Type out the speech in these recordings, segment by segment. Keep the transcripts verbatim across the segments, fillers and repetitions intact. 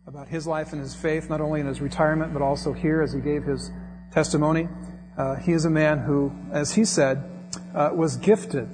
about his life and his faith, not only in his retirement, but also here as he gave his testimony. Uh, he is a man who, as he said, uh, was gifted.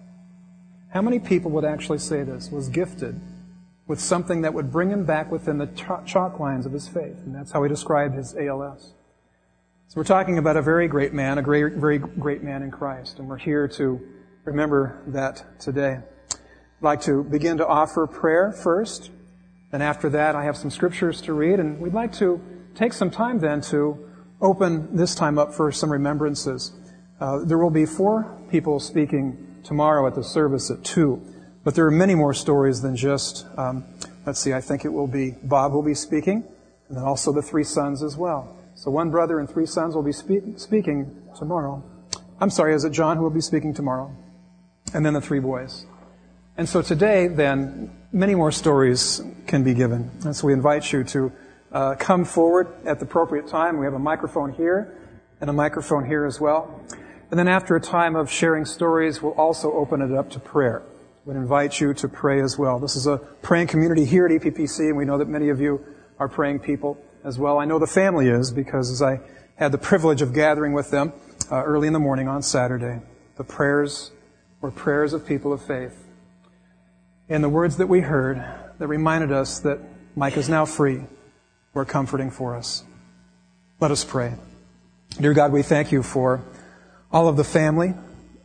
How many people would actually say this? Was gifted with something that would bring him back within the ch- chalk lines of his faith. And that's how he described his A L S. So we're talking about a very great man, a great, very great man in Christ. And we're here to remember that today. I'd like to begin to offer prayer first. Then after that, I have some scriptures to read. And we'd like to take some time then to open this time up for some remembrances. Uh, there will be four people speaking tomorrow at the service at two. But there are many more stories than just, um, let's see, I think it will be Bob who will be speaking, and then also the three sons as well. So one brother and three sons will be spe- speaking tomorrow. I'm sorry, is it John who will be speaking tomorrow? And then the three boys. And so today, then, many more stories can be given. And so we invite you to uh, come forward at the appropriate time. We have a microphone here and a microphone here as well. And then after a time of sharing stories, we'll also open it up to prayer. I would invite you to pray as well. This is a praying community here at E P P C, and we know that many of you are praying people as well. I know the family is, because as I had the privilege of gathering with them uh, early in the morning on Saturday, the prayers were prayers of people of faith. And the words that we heard that reminded us that Mike is now free were comforting for us. Let us pray. Dear God, we thank you for all of the family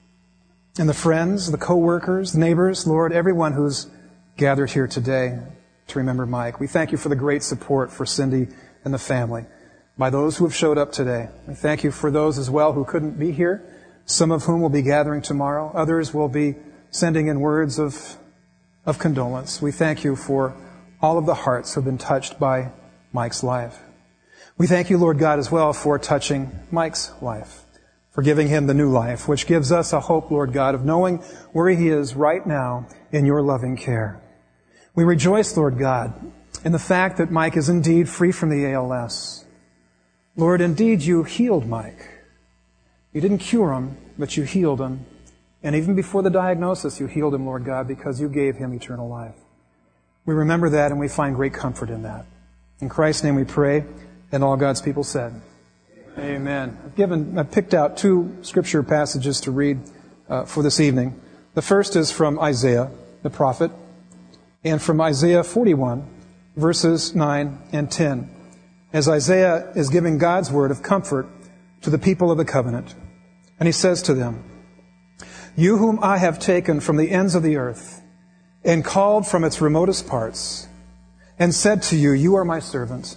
and the friends, the co-workers, the neighbors, Lord, everyone who's gathered here today to remember Mike. We thank you for the great support for Cindy and the family by those who have showed up today. We thank you for those as well who couldn't be here, some of whom will be gathering tomorrow. Others will be sending in words of, of condolence. We thank you for all of the hearts who have been touched by Mike's life. We thank you, Lord God, as well for touching Mike's life, for giving him the new life, which gives us a hope, Lord God, of knowing where he is right now in your loving care. We rejoice, Lord God, in the fact that Mike is indeed free from the A L S. Lord, indeed you healed Mike. You didn't cure him, but you healed him. And even before the diagnosis, you healed him, Lord God, because you gave him eternal life. We remember that and we find great comfort in that. In Christ's name we pray, and all God's people said, Amen. I've given, I've picked out two scripture passages to read uh, for this evening. The first is from Isaiah, the prophet, and from Isaiah forty-one, verses nine and ten, as Isaiah is giving God's word of comfort to the people of the covenant. And he says to them, "You whom I have taken from the ends of the earth and called from its remotest parts, and said to you, you are my servant.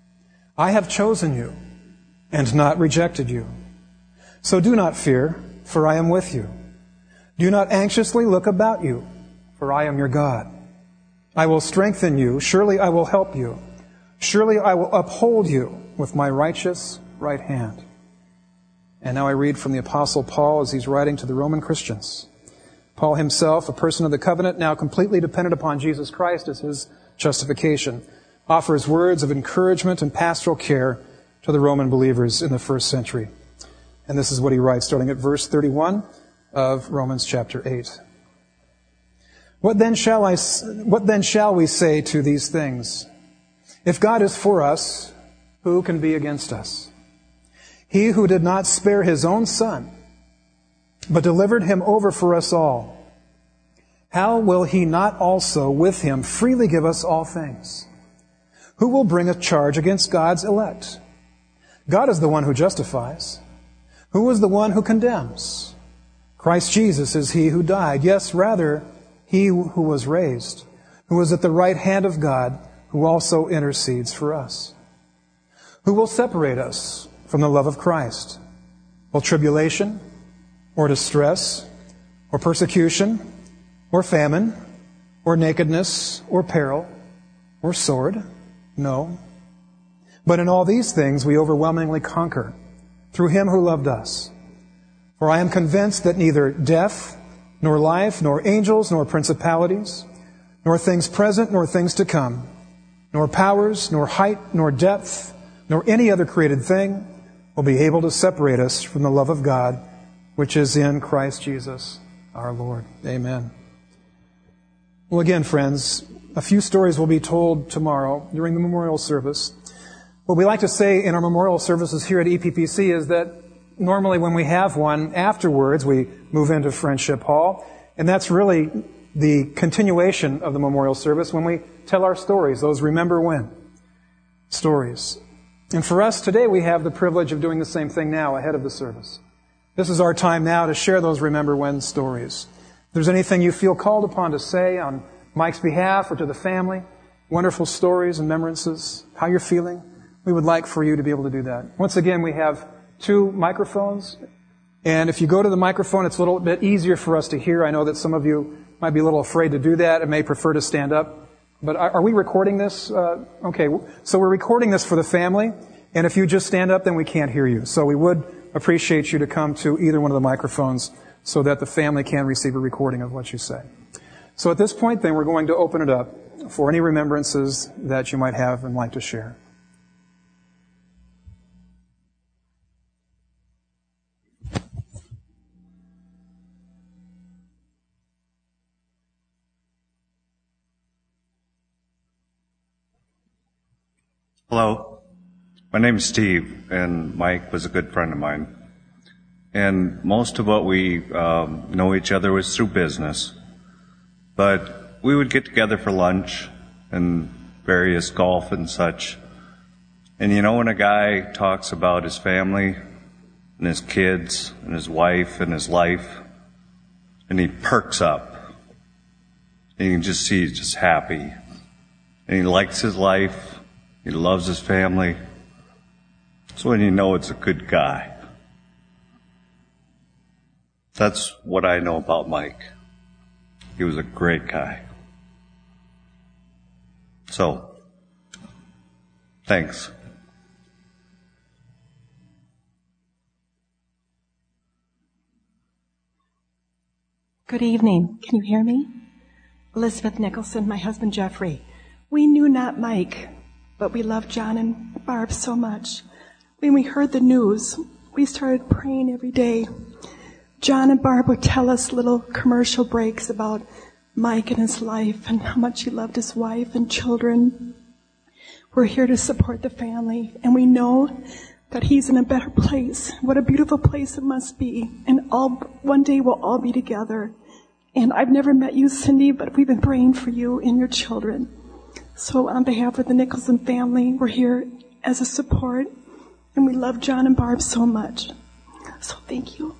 I have chosen you and not rejected you. So do not fear, for I am with you. Do not anxiously look about you, for I am your God. I will strengthen you. Surely I will help you. Surely I will uphold you with my righteous right hand." And now I read from the Apostle Paul as he's writing to the Roman Christians. Paul himself, a person of the covenant, now completely dependent upon Jesus Christ as his justification, offers words of encouragement and pastoral care to the Roman believers in the first century. And this is what he writes, starting at verse thirty-one of Romans chapter eight. What then shall I, what then shall we say to these things? If God is for us, who can be against us? He who did not spare his own son, but delivered him over for us all, how will he not also with him freely give us all things? Who will bring a charge against God's elect? God is the one who justifies. Who is the one who condemns? Christ Jesus is he who died. Yes, rather, he who was raised, who is at the right hand of God, who also intercedes for us. Who will separate us from the love of Christ? Will tribulation, or distress, or persecution, or famine, or nakedness, or peril, or sword? No. But in all these things we overwhelmingly conquer through him who loved us. For I am convinced that neither death, nor life, nor angels, nor principalities, nor things present, nor things to come, nor powers, nor height, nor depth, nor any other created thing will be able to separate us from the love of God, which is in Christ Jesus our Lord. Amen. Well, again, friends, A few stories will be told tomorrow during the memorial service. What we like to say in our memorial services here at E P P C is that normally when we have one, afterwards we move into Friendship Hall, and that's really the continuation of the memorial service when we tell our stories, those remember when stories. And for us today, we have the privilege of doing the same thing now ahead of the service. This is our time now to share those remember when stories. If there's anything you feel called upon to say on Mike's behalf or to the family, wonderful stories and remembrances, how you're feeling, we would like for you to be able to do that. Once again, we have two microphones, and if you go to the microphone, it's a little bit easier for us to hear. I know that some of you might be a little afraid to do that and may prefer to stand up. But are, are we recording this? Uh, okay, so we're recording this for the family, and if you just stand up, then we can't hear you. So we would appreciate you to come to either one of the microphones so that the family can receive a recording of what you say. So at this point, then, we're going to open it up for any remembrances that you might have and like to share. Hello, my name is Steve, and Mike was a good friend of mine. And most of what we um, know each other was through business. But we would get together for lunch and various golf and such. And you know, when a guy talks about his family and his kids and his wife and his life, and he perks up, and you can just see he's just happy. And he likes his life. He loves his family. So when you know it's a good guy. That's what I know about Mike. He was a great guy. So, thanks. Good evening. Can you hear me? Elizabeth Nicholson, my husband Jeffrey. We knew not Mike, but we loved John and Barb so much. When we heard the news, we started praying every day. John and Barb would tell us little commercial breaks about Mike and his life and how much he loved his wife and children. We're here to support the family, and we know that he's in a better place. What a beautiful place it must be. And all one day we'll all be together. And I've never met you, Cindy, but we've been praying for you and your children. So on behalf of the Nicholson family, we're here as a support, and we love John and Barb so much. So thank you.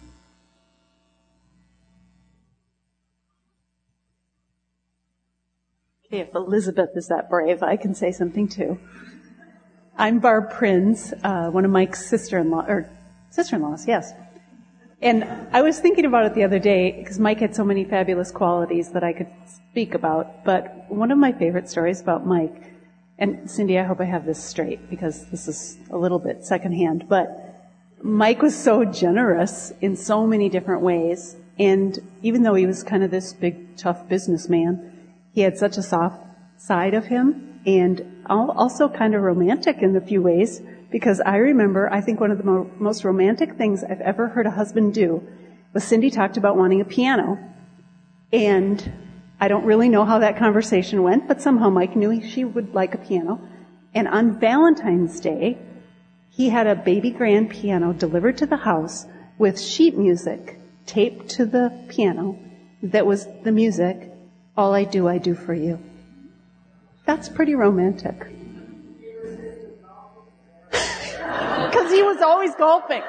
Okay, if Elizabeth is that brave, I can say something too. I'm Barb Prins, uh, one of Mike's sister-in-law, or sister-in-laws, yes. And I was thinking about it the other day, because Mike had so many fabulous qualities that I could speak about, but one of my favorite stories about Mike, and Cindy, I hope I have this straight, because this is a little bit secondhand, but Mike was so generous in so many different ways, and even though he was kind of this big, tough businessman, he had such a soft side of him, and also kind of romantic in a few ways, because I remember, I think one of the mo- most romantic things I've ever heard a husband do was Cindy talked about wanting a piano, and I don't really know how that conversation went, but somehow Mike knew she would like a piano, and on Valentine's Day, he had a baby grand piano delivered to the house with sheet music taped to the piano that was the music, All I Do, I Do for You. That's pretty romantic. Because he was always golfing.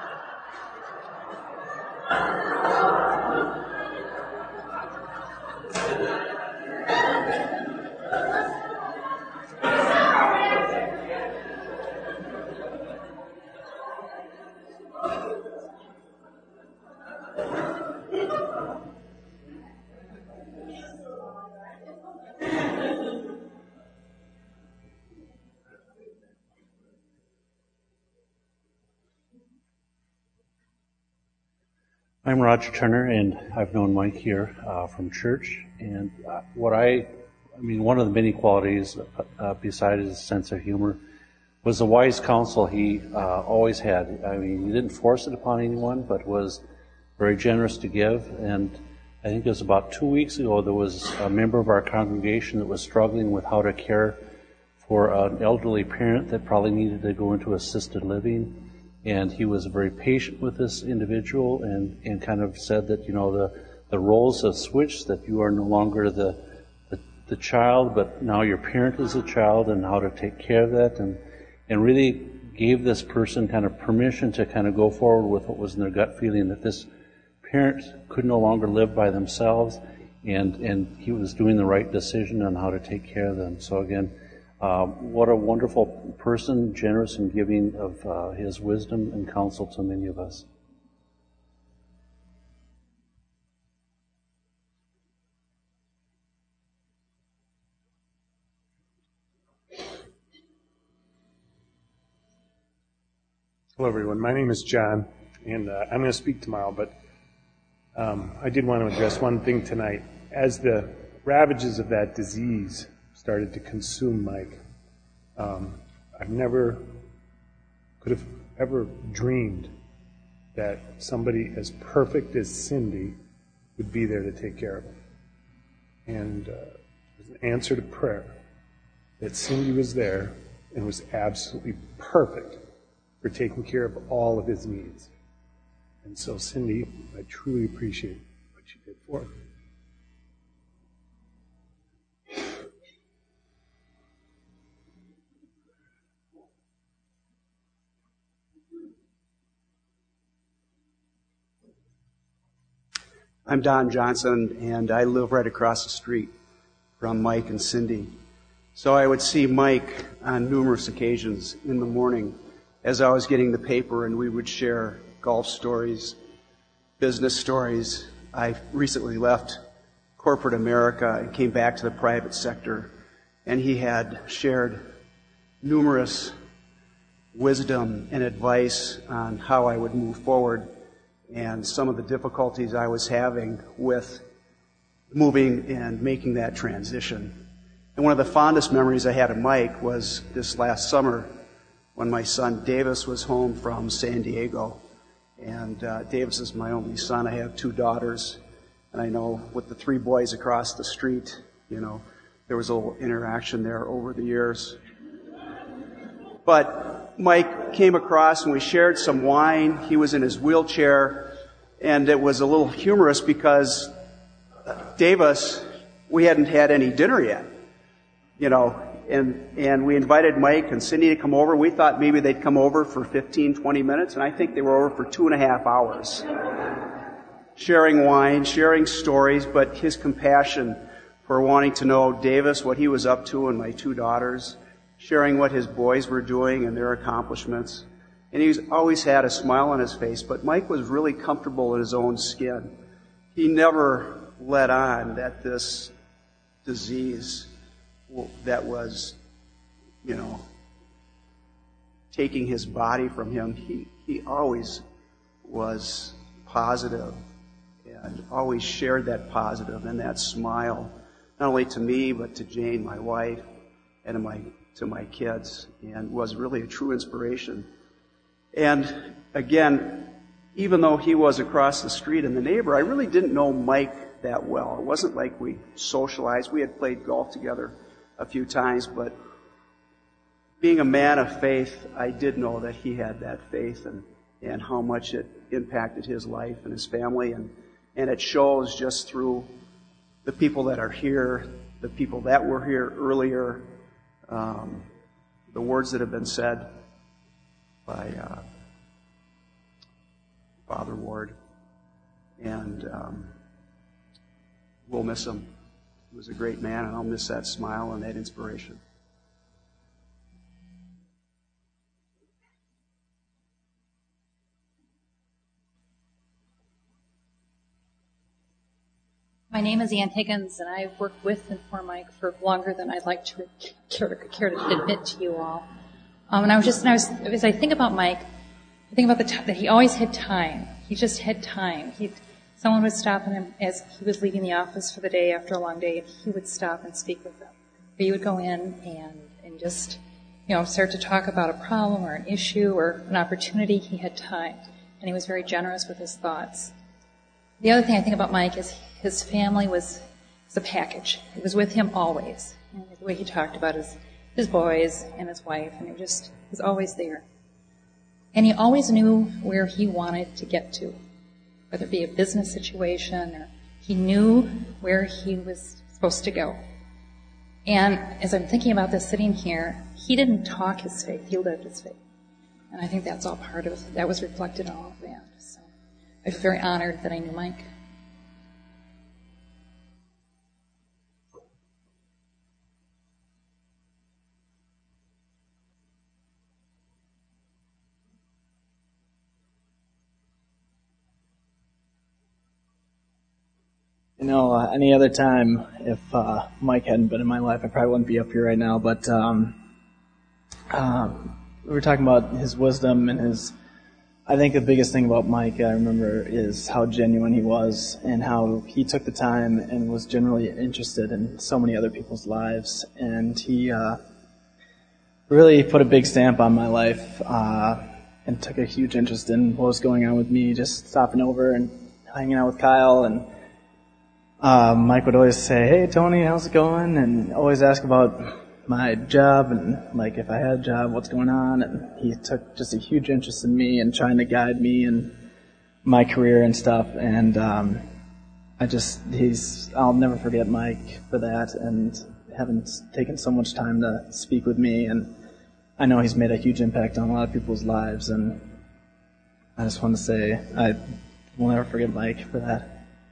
I'm Roger Turner, and I've known Mike here uh, from church. And uh, what I, I mean, one of the many qualities, uh, besides his sense of humor, was the wise counsel he uh, always had. I mean, he didn't force it upon anyone, but was very generous to give. And I think it was about two weeks ago, there was a member of our congregation that was struggling with how to care for an elderly parent that probably needed to go into assisted living. And he was very patient with this individual and, and kind of said that, you know, the, the roles have switched, that you are no longer the, the, the child, but now your parent is a child, and how to take care of that, and, and really gave this person kind of permission to kind of go forward with what was in their gut feeling, that this parent could no longer live by themselves, and, and he was doing the right decision on how to take care of them. So again, Uh, what a wonderful person, generous and giving of uh, his wisdom and counsel to many of us. Hello, everyone. My name is John, and uh, I'm going to speak tomorrow, but um, I did want to address one thing tonight. As the ravages of that disease started to consume Mike, um, I've never could have ever dreamed that somebody as perfect as Cindy would be there to take care of him. And uh, it was an answer to prayer that Cindy was there and was absolutely perfect for taking care of all of his needs. And so, Cindy, I truly appreciate what you did for him. I'm Don Johnson, and I live right across the street from Mike and Cindy. So I would see Mike on numerous occasions in the morning as I was getting the paper, and we would share golf stories, business stories. I recently left corporate America and came back to the private sector, and he had shared numerous wisdom and advice on how I would move forward and some of the difficulties I was having with moving and making that transition. And one of the fondest memories I had of Mike was this last summer when my son Davis was home from San Diego. And uh, Davis is my only son. I have two daughters. And I know with the three boys across the street, you know, there was a little interaction there over the years. But Mike came across and we shared some wine. He was in his wheelchair, and it was a little humorous because Davis, we hadn't had any dinner yet, you know, and, and we invited Mike and Cindy to come over. We thought maybe they'd come over for fifteen, twenty minutes, and I think they were over for two and a half hours. Sharing wine, sharing stories, but his compassion for wanting to know Davis, what he was up to, and my two daughters, sharing what his boys were doing and their accomplishments. And he's always had a smile on his face, but Mike was really comfortable in his own skin. He never let on that this disease that was, you know, taking his body from him, he, he always was positive and always shared that positive and that smile, not only to me, but to Jane, my wife, and to my to my kids, and was really a true inspiration. And again, even though he was across the street and the neighbor, I really didn't know Mike that well. It wasn't like we socialized. We had played golf together a few times, but being a man of faith, I did know that he had that faith and, and how much it impacted his life and his family. And, and it shows just through the people that are here, the people that were here earlier, Um, the words that have been said by uh, Father Ward, and um, we'll miss him. He was a great man, and I'll miss that smile and that inspiration. My name is Ann Higgins, and I've worked with and for Mike for longer than I'd like to care to, care to admit to you all. Um, and I was just, and I was, as I think about Mike, I think about the t- that he always had time. He just had time. He, someone would stop him as he was leaving the office for the day after a long day, and he would stop and speak with them. Or you would go in and and just, you know, start to talk about a problem or an issue or an opportunity. He had time, and he was very generous with his thoughts. The other thing I think about Mike is his family was, was a package. It was with him always. And the way he talked about his, his boys and his wife, and it just was always there. And he always knew where he wanted to get to, whether it be a business situation or he knew where he was supposed to go. And as I'm thinking about this sitting here, he didn't talk his faith, he lived his faith. And I think that's all part of, that was reflected in all of that. So I feel very honored that I knew Mike. You know, uh, any other time, if uh, Mike hadn't been in my life, I probably wouldn't be up here right now. But um, um, we were talking about his wisdom and his. I think the biggest thing about Mike, I remember, is how genuine he was and how he took the time and was generally interested in so many other people's lives. And he uh, really put a big stamp on my life uh, and took a huge interest in what was going on with me, just stopping over and hanging out with Kyle. And Uh, Mike would always say, "Hey, Tony, how's it going?" And always ask about my job and, like, if I had a job, what's going on. And he took just a huge interest in me and trying to guide me in my career and stuff. And um, I just, he's, I'll never forget Mike for that and having taken so much time to speak with me. And I know he's made a huge impact on a lot of people's lives. And I just want to say I will never forget Mike for that.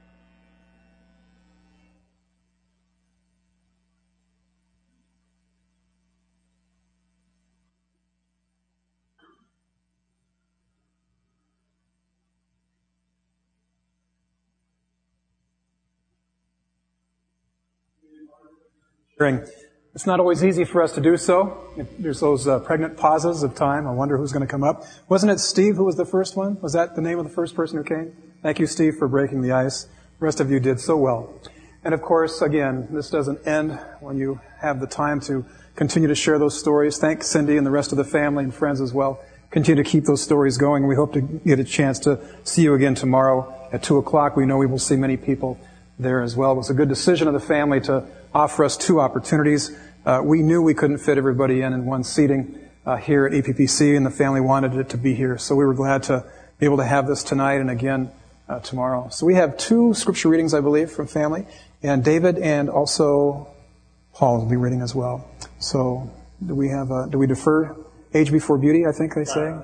It's not always easy for us to do so. There's those uh, pregnant pauses of time. I wonder who's going to come up. Wasn't it Steve who was the first one? Was that the name of the first person who came? Thank you, Steve, for breaking the ice. The rest of you did so well. And of course, again, this doesn't end when you have the time to continue to share those stories. Thank Cindy and the rest of the family and friends as well. Continue to keep those stories going. We hope to get a chance to see you again tomorrow at two o'clock. We know we will see many people there as well. It was a good decision of the family to offer us two opportunities. Uh, we knew we couldn't fit everybody in in one seating uh, here at E P P C, and the family wanted it to be here. So we were glad to be able to have this tonight and again uh, tomorrow. So we have two scripture readings, I believe, from family, and David and also Paul will be reading as well. So do we have? A, do we defer age before beauty? I think they say.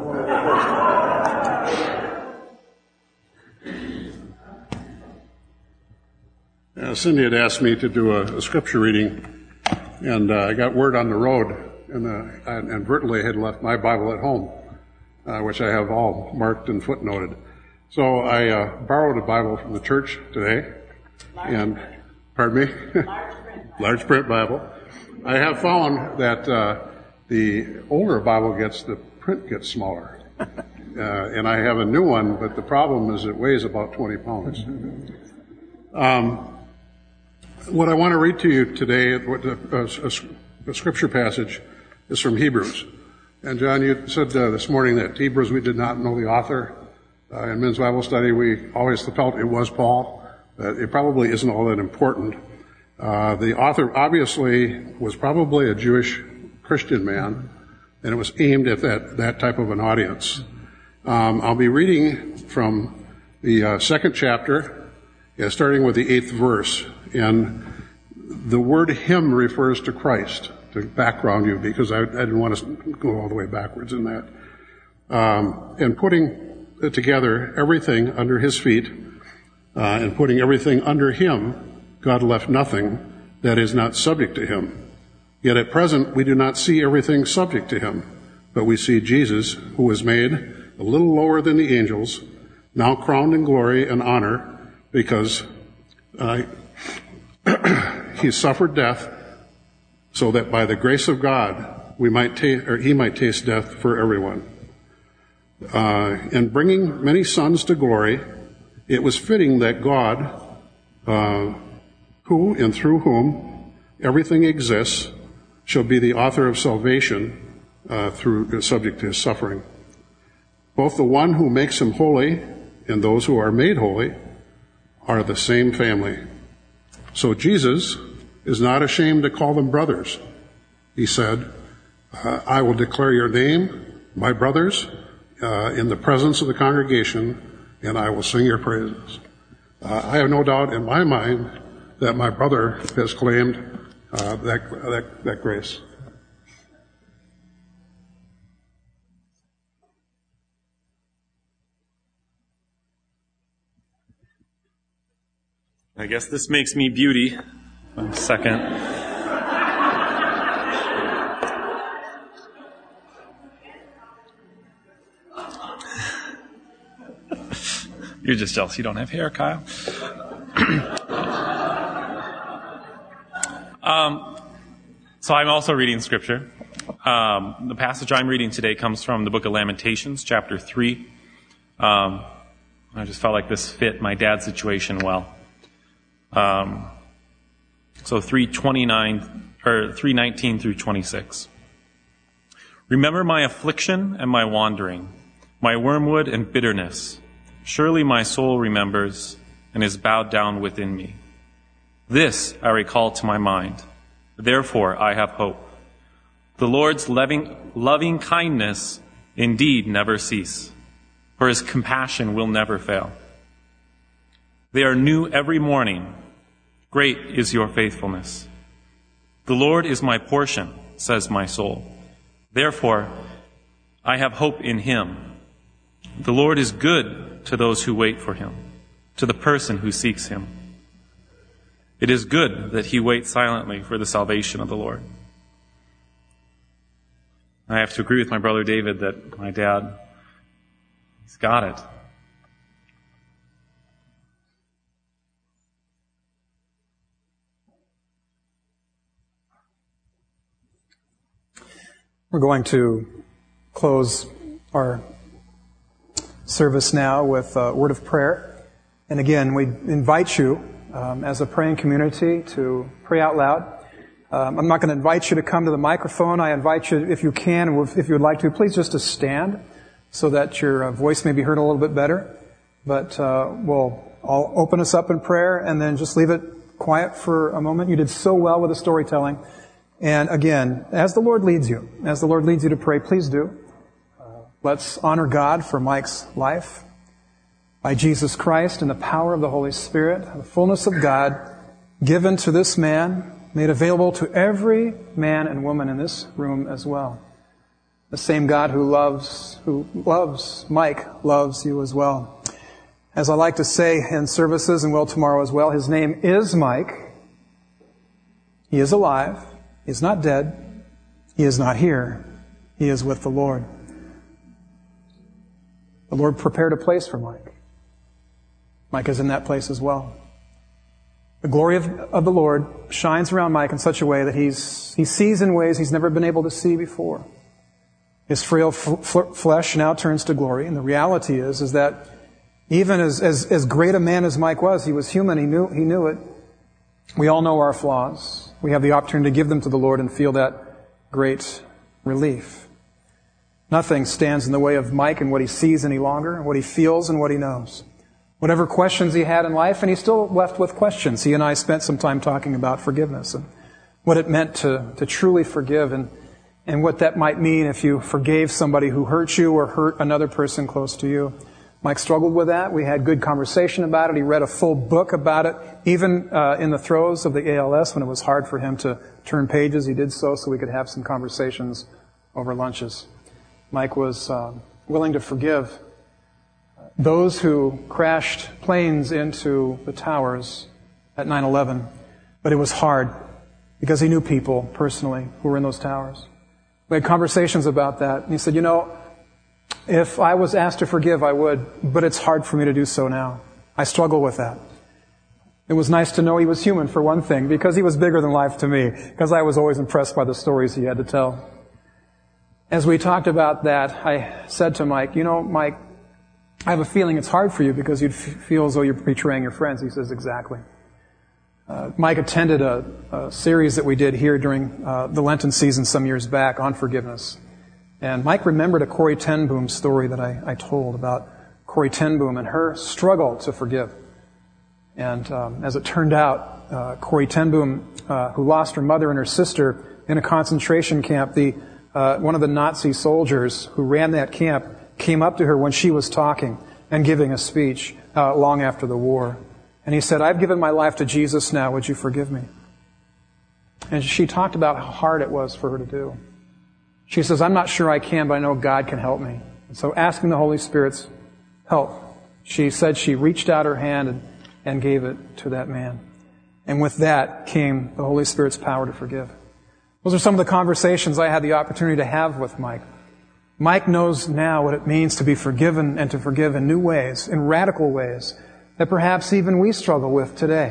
Uh, Cindy had asked me to do a, a scripture reading, and uh, I got word on the road, and, uh, I inadvertently had left my Bible at home, uh, which I have all marked and footnoted. So I uh, borrowed a Bible from the church today, Large and print. Pardon me, Large print, Large print Bible. I have found that uh, the older Bible gets the print gets smaller, uh, and I have a new one, but the problem is it weighs about twenty pounds. Um, What I want to read to you today, a, a, a scripture passage, is from Hebrews. And John, you said uh, this morning that Hebrews, we did not know the author. Uh, in men's Bible study, we always felt it was Paul. That it probably isn't all that important. Uh, the author obviously was probably a Jewish Christian man, and it was aimed at that, that type of an audience. Um, I'll be reading from the uh, second chapter, yeah, starting with the eighth verse. And the word him refers to Christ, to background you, because I, I didn't want to go all the way backwards in that. Um, and putting together everything under his feet, uh, and putting everything under him, God left nothing that is not subject to him. Yet at present we do not see everything subject to him, but we see Jesus, who was made a little lower than the angels, now crowned in glory and honor, because uh, he suffered death so that by the grace of God we might ta- or he might taste death for everyone. Uh, in bringing many sons to glory, it was fitting that God, uh, who and through whom everything exists, shall be the author of salvation uh, through subject to his suffering. Both the one who makes him holy and those who are made holy are the same family. So Jesus is not ashamed to call them brothers. He said, uh, I will declare your name, my brothers, uh, in the presence of the congregation, and I will sing your praises. Uh, I have no doubt in my mind that my brother has claimed uh, that, that, that grace. I guess this makes me Beauty. One second. You're just jealous you don't have hair, Kyle. um, so I'm also reading Scripture. Um, the passage I'm reading today comes from the book of Lamentations, chapter three. Um, I just felt like this fit my dad's situation well. Um, so three twenty-nine or three nineteen through twenty-six. Remember my affliction and my wandering, my wormwood and bitterness. Surely my soul remembers and is bowed down within me. This I recall to my mind. Therefore I have hope. The Lord's loving, loving kindness indeed never cease, for his compassion will never fail. They are new every morning. Great is your faithfulness. The Lord is my portion, says my soul. Therefore, I have hope in him. The Lord is good to those who wait for him, to the person who seeks him. It is good that he waits silently for the salvation of the Lord. I have to agree with my brother David that my dad, he's got it. We're going to close our service now with a word of prayer. And again, we invite you um, as a praying community to pray out loud. Um, I'm not going to invite you to come to the microphone. I invite you, if you can, if you would like to, please just to stand so that your uh, voice may be heard a little bit better. But uh, we'll I'll open us up in prayer and then just leave it quiet for a moment. You did so well with the storytelling. And again, as the Lord leads you, as the Lord leads you to pray, please do. Uh, let's honor God for Mike's life. By Jesus Christ and the power of the Holy Spirit, the fullness of God given to this man, made available to every man and woman in this room as well. The same God who loves, who loves Mike loves you as well. As I like to say in services and will tomorrow as well, his name is Mike. He is alive. He is not dead. He is not here. He is with the Lord. The Lord prepared a place for Mike. Mike is in that place as well. The glory of, of the Lord shines around Mike in such a way that he's, he sees in ways he's never been able to see before. His frail f- f- flesh now turns to glory. And the reality is, is that even as, as, as great a man as Mike was, he was human. He knew, he knew it. We all know our flaws. We have the opportunity to give them to the Lord and feel that great relief. Nothing stands in the way of Mike and what he sees any longer, what he feels and what he knows. Whatever questions he had in life, and he's still left with questions. He and I spent some time talking about forgiveness and what it meant to, to truly forgive and, and what that might mean if you forgave somebody who hurt you or hurt another person close to you. Mike struggled with that. We had good conversation about it. He read a full book about it. Even uh, in the throes of the A L S, when it was hard for him to turn pages, he did so so we could have some conversations over lunches. Mike was uh, willing to forgive those who crashed planes into the towers at nine eleven. But it was hard because he knew people personally who were in those towers. We had conversations about that. And he said, you know, if I was asked to forgive, I would, but it's hard for me to do so now. I struggle with that. It was nice to know he was human, for one thing, because he was bigger than life to me, because I was always impressed by the stories he had to tell. As we talked about that, I said to Mike, you know, Mike, I have a feeling it's hard for you because you feel as though you're betraying your friends. He says, exactly. Uh, Mike attended a, a series that we did here during uh, the Lenten season some years back on forgiveness. And Mike remembered a Corrie ten Boom story that I, I told about Corrie ten Boom and her struggle to forgive. And um, as it turned out, uh, Corrie ten Boom, uh, who lost her mother and her sister in a concentration camp, the uh, one of the Nazi soldiers who ran that camp came up to her when she was talking and giving a speech uh, long after the war. And he said, "I've given my life to Jesus now. Would you forgive me?" And she talked about how hard it was for her to do. She says, "I'm not sure I can, but I know God can help me." And so asking the Holy Spirit's help, she said she reached out her hand and, and gave it to that man. And with that came the Holy Spirit's power to forgive. Those are some of the conversations I had the opportunity to have with Mike. Mike knows now what it means to be forgiven and to forgive in new ways, in radical ways, that perhaps even we struggle with today.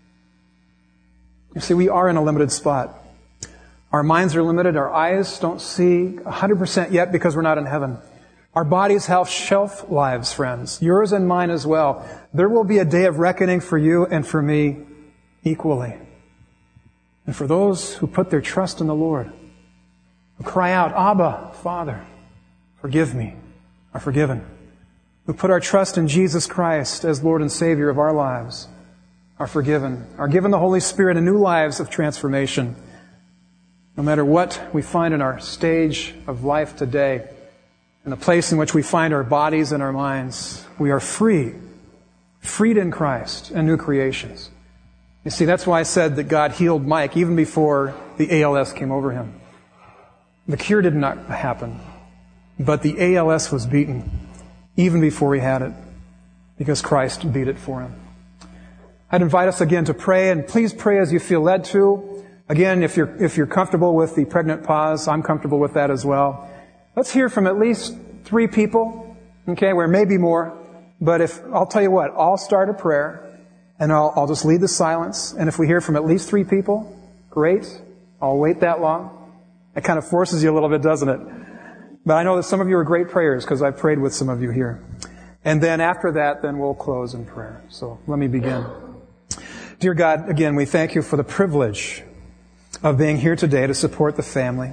You see, we are in a limited spot. Our minds are limited. Our eyes don't see one hundred percent yet because we're not in heaven. Our bodies have shelf lives, friends. Yours and mine as well. There will be a day of reckoning for you and for me equally. And for those who put their trust in the Lord, who cry out, "Abba, Father, forgive me," are forgiven. Who put our trust in Jesus Christ as Lord and Savior of our lives are forgiven, are given the Holy Spirit and new lives of transformation. No matter what we find in our stage of life today, in the place in which we find our bodies and our minds, we are free, freed in Christ and new creations. You see, that's why I said that God healed Mike even before the A L S came over him. The cure did not happen, but the A L S was beaten even before he had it, because Christ beat it for him. I'd invite us again to pray, and please pray as you feel led to. Again, if you're if you're comfortable with the pregnant pause, I'm comfortable with that as well. Let's hear from at least three people, okay, where maybe more. But if I'll tell you what, I'll start a prayer, and I'll, I'll just lead the silence. And if we hear from at least three people, great. I'll wait that long. It kind of forces you a little bit, doesn't it? But I know that some of you are great prayers because I've prayed with some of you here. And then after that, then we'll close in prayer. So let me begin. Dear God, again, we thank you for the privilege of being here today to support the family.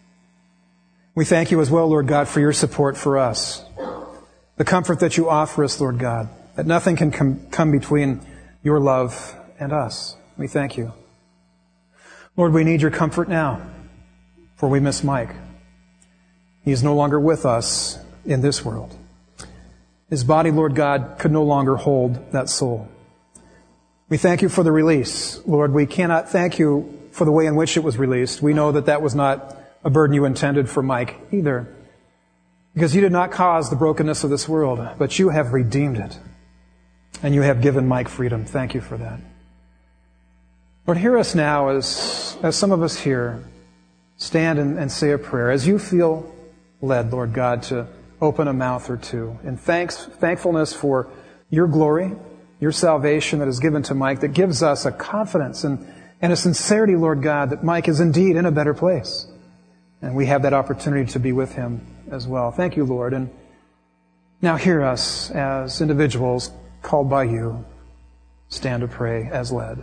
We thank you as well, Lord God, for your support for us. The comfort that you offer us, Lord God, that nothing can come, come between your love and us. We thank you. Lord, we need your comfort now, for we miss Mike. He is no longer with us in this world. His body, Lord God, could no longer hold that soul. We thank you for the release. Lord, we cannot thank you for the way in which it was released. We know that that was not a burden you intended for Mike either, because you did not cause the brokenness of this world, but you have redeemed it, and you have given Mike freedom. Thank you for that. Lord, hear us now as, as some of us here stand and, and say a prayer, as you feel led, Lord God, to open a mouth or two in thanks, thankfulness for your glory, your salvation that is given to Mike, that gives us a confidence and, and a sincerity, Lord God, that Mike is indeed in a better place. And we have that opportunity to be with him as well. Thank you, Lord. And now hear us as individuals called by you stand to pray as led.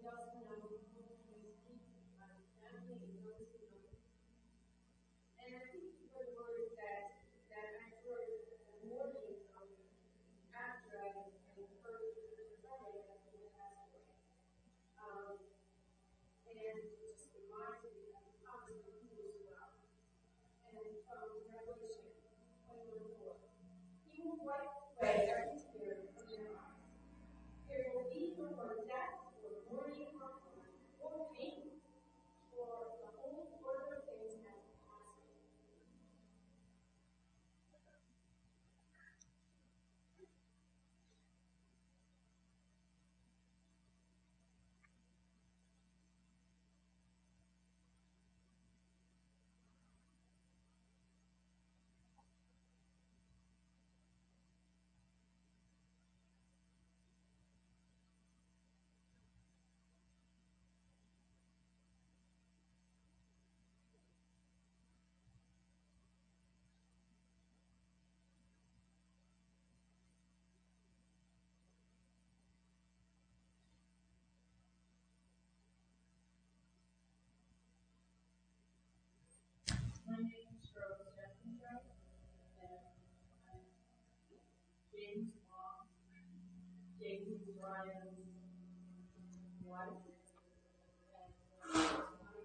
My name is Rose Jeffenbrough, and I'm James' mom, James Ryan's wife, and uh,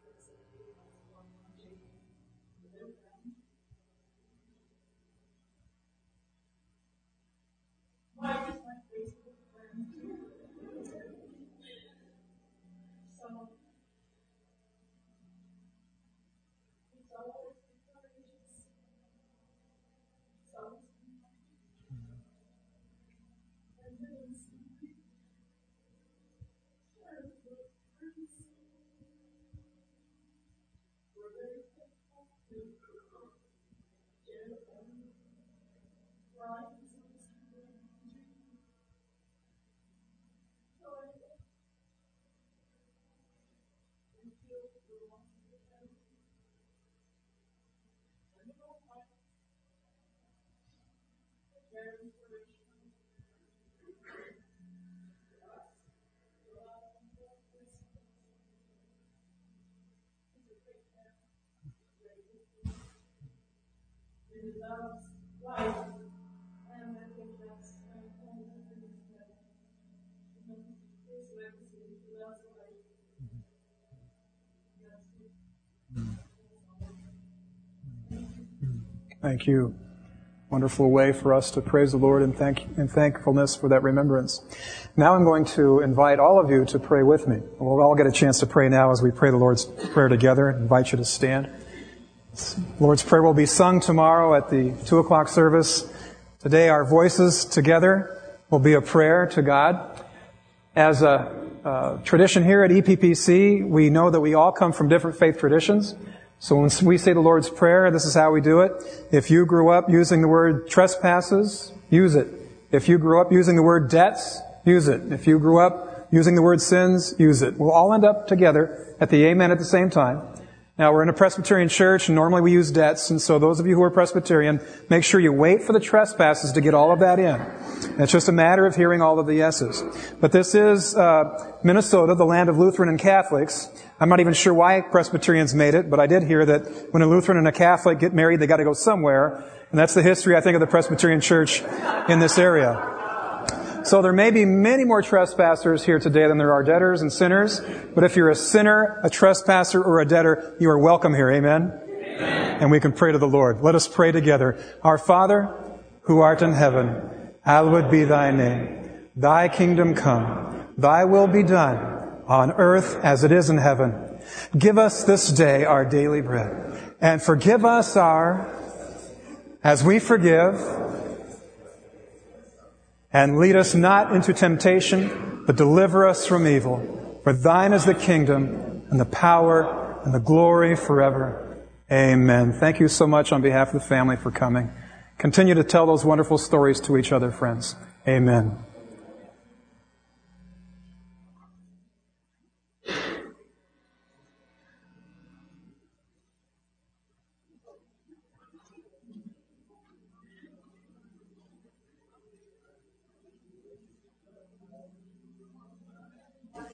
Mike is my Facebook friend. So it's always encourages. It's always we're very thankful to Jennifer, Ryan. Loves life, and I think that's one of the things that his legacy. He loves life. Thank you. Wonderful way for us to praise the Lord and thank in thankfulness for that remembrance. Now I'm going to invite all of you to pray with me. We'll all get a chance to pray now as we pray the Lord's Prayer together. I invite you to stand. The Lord's Prayer will be sung tomorrow at the two o'clock service. Today our voices together will be a prayer to God. As a, a tradition here at E P P C, we know that we all come from different faith traditions. So when we say the Lord's Prayer, this is how we do it. If you grew up using the word trespasses, use it. If you grew up using the word debts, use it. If you grew up using the word sins, use it. We'll all end up together at the Amen at the same time. Now, we're in a Presbyterian church, and normally we use debts, and so those of you who are Presbyterian, make sure you wait for the trespasses to get all of that in. It's just a matter of hearing all of the yeses. But this is uh Minnesota, the land of Lutheran and Catholics. I'm not even sure why Presbyterians made it, but I did hear that when a Lutheran and a Catholic get married, they got to go somewhere, and that's the history, I think, of the Presbyterian church in this area. So there may be many more trespassers here today than there are debtors and sinners. But if you're a sinner, a trespasser, or a debtor, you are welcome here. Amen? Amen. And we can pray to the Lord. Let us pray together. Our Father, who art in heaven, hallowed be thy name. Thy kingdom come. Thy will be done on earth as it is in heaven. Give us this day our daily bread. And forgive us our, as we forgive. And lead us not into temptation, but deliver us from evil. For thine is the kingdom, and the power, and the glory forever. Amen. Thank you so much on behalf of the family for coming. Continue to tell those wonderful stories to each other, friends. Amen.